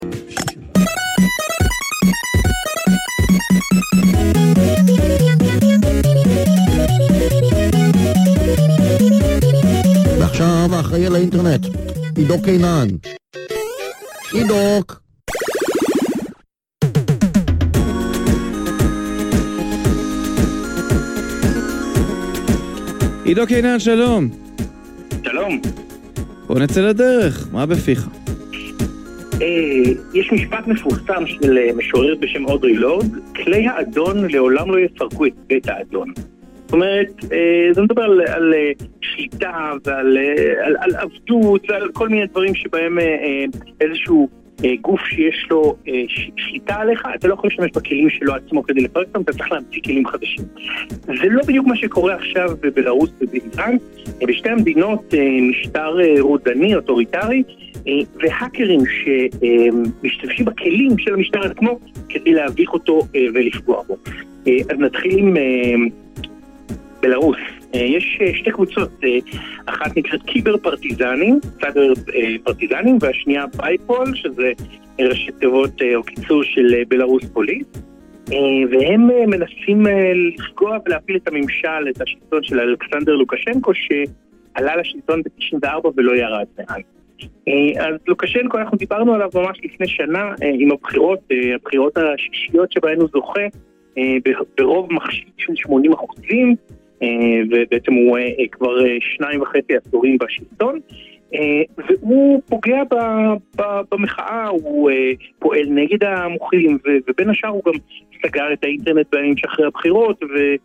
ועכשיו האחראי על האינטרנט, עידו קינן. עידוק. עידו קינן, שלום. שלום. בוא נצא לדרך, מה בפיך? יש משפט מפורסם של משורר בשם אודרי לורד, כלי האדון לעולם לא יפרקו את בית האדון. זאת אומרת, זה מדבר על שליטה ועל עבדות ועל כל מיני דברים שבהם איזשהו גוף שיש לו שליטה עליך, אתה לא יכול להשתמש בכלים שלו עצמו כדי לפרק אותם, אתה צריך להמציא כלים חדשים. זה לא בדיוק מה שקורה עכשיו בבלרוס ובאיראן. בשתי המדינות משטר רודני, אוטוריטרי, והאקרים שמשתמשים בכלים של המשטר עצמו כדי להביך אותו ולפגוע בו. אז נתחיל עם בלרוס. יש שתי קבוצות, אחת נקראת קיבר פרטיזנים, סייבר פרטיזנים, והשנייה בייפול, שזה ראשי תיבות או קיצור של בלרוס פוליס, והם מנסים לפגוע ולהפיל את הממשל, את השלטון של אלכסנדר לוקשנקו, שעלה לשלטון ב-94 ולא ירד מעל. אז לוקשנקו, אנחנו דיברנו עליו ממש לפני שנה עם הבחירות השישיות שבהן הוא זוכה ברוב מחשיד של 80%, ובעצם הוא כבר 2.5 עשורים בשלטון, והוא פוגע במחאה, הוא פועל נגד המוחים, ובין השאר הוא גם סגר את האינטרנט בימים שאחרי הבחירות,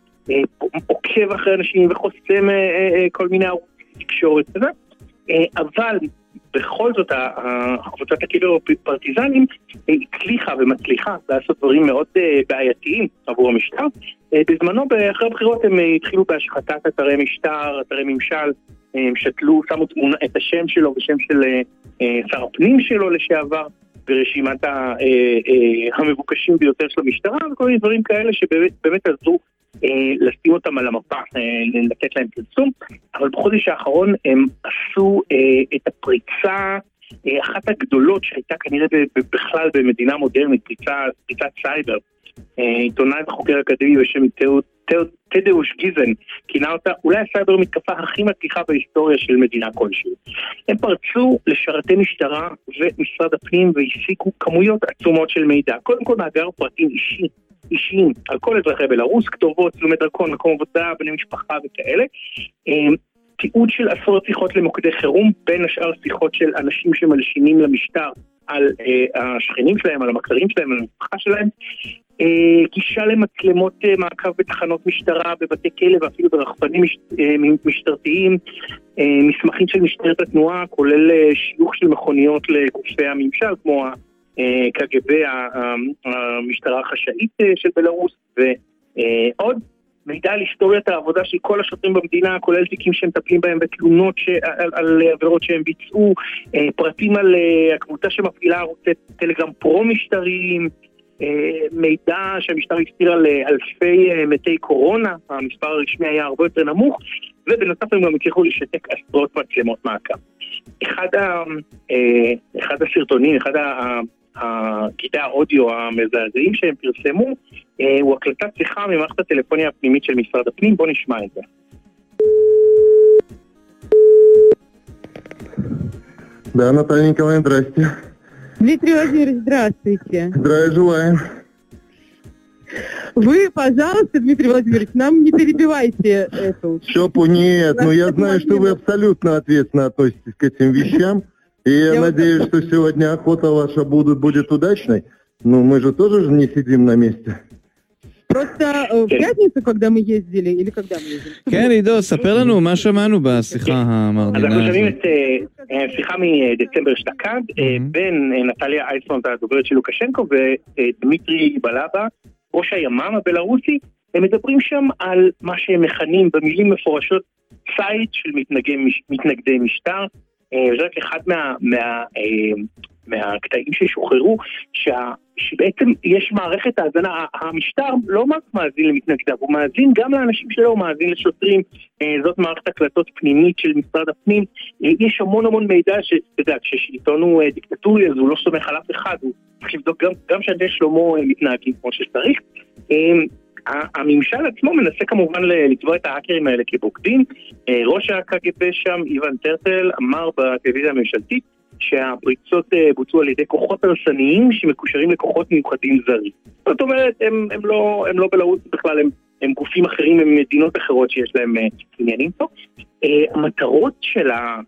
ועוקב אחרי אנשים וחוסם כל מיני ערוצי תקשורת כזה. אבל בכל זאת קבוצת הקיבר פרטיזנים הצליחה ומצליחה לעשות דברים מאוד בעייתיים עבור המשטר. בזמנו אחרי הבחירות הם התחילו בהשחתת אתרי משטר, אתרי ממשל, הם שתלו, שמו את השם שלו ושם של שר הפנים שלו לשעבר ברשימת המבוקשים ביותר של המשטרה, וכל מיני דברים כאלה שבאמת עזרו לשים אותם על המפה, לתת להם פרסום. אבל בחודש האחרון הם עשו את הפריצה, אחת הגדולות שהייתה כנראה בכלל במדינה מודרנית, פריצת סייבר. עיתונאי וחוקר אקדמי בשם תדאוש גיזן כינה אותה אולי הסייבר מתקפה הכי מצליחה בהיסטוריה של מדינה כלשהי. הם פרצו לשרתי משטרה ומשרד הפנים והסיקו כמויות עצומות של מידע. קודם כל מאגר פרטים אישיים על כל אזרחי בלרוס, כתובות, צילומי דרכון, מקום עבודה, בני משפחה וכאלה. תיעוד של עשרות שיחות למוקדי חירום, בין השאר שיחות של אנשים שמלשינים למשטר על השכנים שלהם, על המכרים שלהם, על המשפחה שלהם. גישה למצלמות מעקב בתחנות משטרה, בבתי כלא ואפילו ברחפנים משטרתיים, מסמכים של משטרת התנועה, כולל שיוך של מכוניות לגופי הממשל, כמו ה-KGB, המשטרה החשאית של בלרוס, ועוד מידע על היסטוריית העבודה של כל השוטרים במדינה, כולל תיקים שהם מטפלים בהם בתלונות על עבירות שהם ביצעו, פרטים על הקבוצה שמפעילה ערוצי טלגרם פרו-משטריים, מידע שהמשטר הסתיר על אלפי מתי קורונה, המספר הרשמי היה הרבה יותר נמוך, ובנוסף הם גם הצליחו לשתק עשרות מצלמות מעקב. אחד הסרטונים, אחד הקטעי האודיו המזעזעים שהם פרסמו, הוא הקלטת שיחה ממערכת הטלפוניה הפנימית של משרד הפנים. בוא נשמע את זה. Да, Наталья Николаевна, здрасте. Дмитрий Владимирович, здравствуйте. Здравия желаем. Вы, пожалуйста, Дмитрий Владимирович, нам не перебивайте эту... Нет, но я знаю, что вы абсолютно ответственно относитесь к этим вещам, и я надеюсь, что сегодня охота ваша будет удачной. Ну, мы же тоже не сидим на месте. Просто в пятницу, когда мы ездили, или когда мы ездили? כן, עידו, ספר לנו מה שמענו בשיחה המרדינה הזאת. אז אנחנו שומעים את שיחה מדצמבר שתקד, בין נטליה אייספונט, הדוברת של לוקשנקו, ודמיטרי בלאבה, ראש הימ"מ הבלרוסי. הם מדברים שם על מה שהם מכנים במילים מפורשות ציד של מתנגדי משטר. זה רק אחד מהקטעים ששוחררו, שבעצם יש מערכת האזנה, המשטר לא רק מאזין למתנגדיו, הוא מאזין גם לאנשים שלו, הוא מאזין לשוטרים, זאת מערכת הקלטות פנימית של משרד הפנים, יש המון מידע כששלטון הוא דיקטטורי, אז הוא לא סומך על אף אחד, הוא צריך לבדוק גם שאנשי שלמה מתנהגים כמו שצריך. הממשל עצמו מנסה כמובן לתבוע את ההאקרים האלה כבוגדים. ראש הקג"ב שם, איוון טרטל, אמר בטלוויזיה הממשלתית שהפריצות בוצעו על ידי כוחות הרסניים שמקושרים לכוחות מיוחדים זרים. זאת אומרת, הם לא בלרוס בכלל, הם גופים אחרים, הם מדינות אחרות שיש להם עניינים פה. המטרות של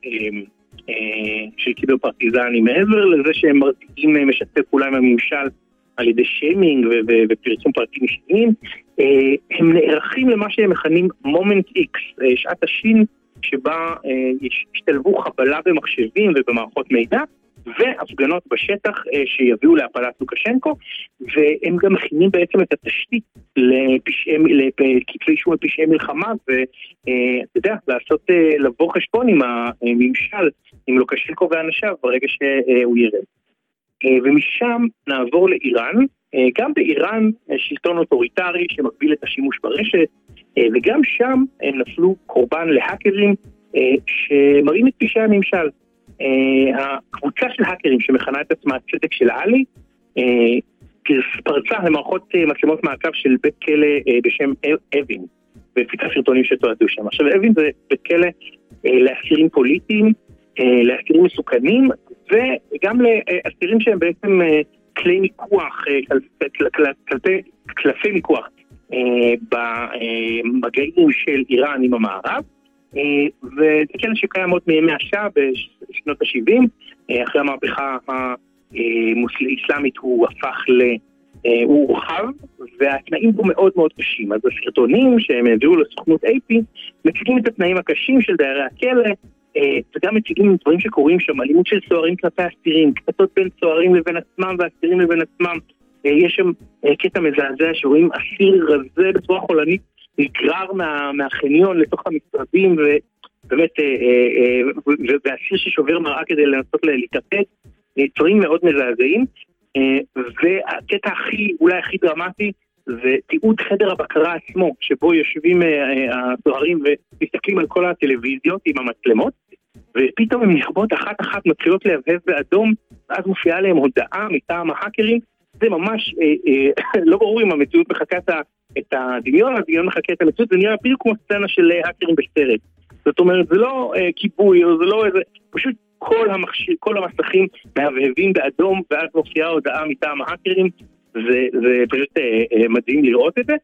קיבר פרטיזני, מעבר לזה שהם מרתיעים משתפי פעולה עם הממשל על ידי שיימינג ופרסום פרטים אישיים, הם נערכים למה שהם מכנים מומנט איקס, שעת השין שבה השתלבו חבלה במחשבים ובמערכות מידע, והפגנות בשטח שיביאו להפלת לוקשנקו, והם גם מכינים בעצם את התשתית לכתבי אישום על פשעי מלחמה, ואתה יודע, לבוא חשבון עם הממשל, עם לוקשנקו ואנשיו ברגע שהוא ירד. ומשם נעבור לאיראן. גם באיראן שלטון אוטוריטרי שמגביל את השימוש ברשת, וגם שם הם נפלו קורבן להאקרים שמראים את פשעי הממשל. הקבוצה של האקרים שמכנה את עצמה צדק של עלי פרצה למערכות מצלמות מעקב של בית כלא בשם אבין, ופיצה סרטונים שתועדו שם. עכשיו אבין זה בית כלא לאסירים פוליטיים, לאסירים מסוכנים, וגם לאסירים שהם בעצם כלי מיקוח, קלפי מיקוח במגעים של איראן עם המערב, וזה כן שקיים עוד מימי השעה בשנות ה-70, אחרי המהפכה האסלאמית הוא הפך הוא הורחב, והתנאים בו מאוד מאוד קשים. אז הסרטונים שהם הביאו לסוכנות AP מציגים את התנאים הקשים של דיירי הכלא, וגם מציגים דברים שקורים שם, אלימות של סוהרים כלפי אסירים, קטטות בין סוהרים לבין עצמם ואסירים לבין עצמם. יש שם קטע מזעזע שרואים אסיר רזה בצורה חולנית נגרר מהחניון לתוך המשרדים, ובאמת ואסיר ששובר מראה כדי לנסות להתאפק, דברים מאוד מזעזעים. והקטע אולי הכי דרמטי זה תיעוד חדר הבקרה עצמו, שבו יושבים הסוהרים ומסתכלים על כל הטלוויזיות עם המצלמות, ופתאום הם נכבות אחת מתחילות להבהב באדום, ואז מופיעה להם הודעה מטעם ההאקרים. זה ממש לא ברור אם המציאות מחכה את הדמיון, הדמיון מחכה את המציאות, זה נראה בדיוק כמו סצנה של האקרים בסרט. זאת אומרת, זה לא כיבוי, או זה לא איזה, פשוט כל המסכים מהבהבים באדום, ואז מופיעה הודעה מטעם ההאקרים. זה פשוט מדהים לראות את זה.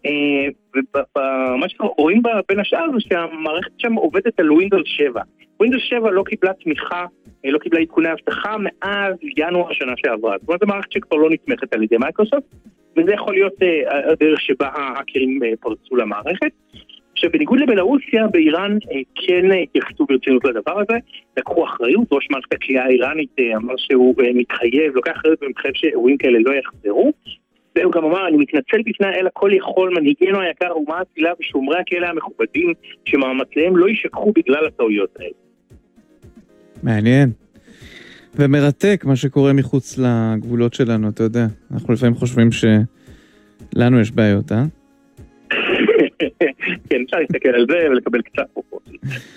ומה שרואים בין השאר זה שהמערכת שם עובדת על ווינדוס 7. ווינדוס 7 לא קיבלה תמיכה, לא קיבלה עדכוני אבטחה מאז ינואר השנה שעברה. זאת אומרת, זו מערכת שכבר לא נתמכת על ידי מייקרוסופט, וזה יכול להיות הדרך שבה ההאקרים פרצו למערכת. עכשיו, בניגוד לבלרוסיה, באיראן כן התייחסו ברצינות לדבר הזה, לקחו אחריות, ראש מערכת הכליאה האיראנית אמר שהוא מתחייב, לוקח אחריות ומתחייב שאירועים כאלה לא יחזרו, והוא גם אמר, אני מתנצל בפני האל הכל יכול, מנהיגנו היקר, אומה אצילה ושומרי הכלא המכובדים, שמאמציהם לא יישכחו בגלל הטעויות האלה. מעניין. ומרתק מה שקורה מחוץ לגבולות שלנו, אתה יודע. אנחנו לפעמים חושבים שלנו יש בעיות, אה? כן, אפשר להסתכל על זה ולקבל קצת פרופורציה.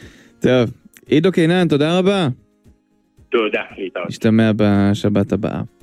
טוב, עידו קינן, תודה רבה. תודה, להתראות. נשתמע בשבת הבאה.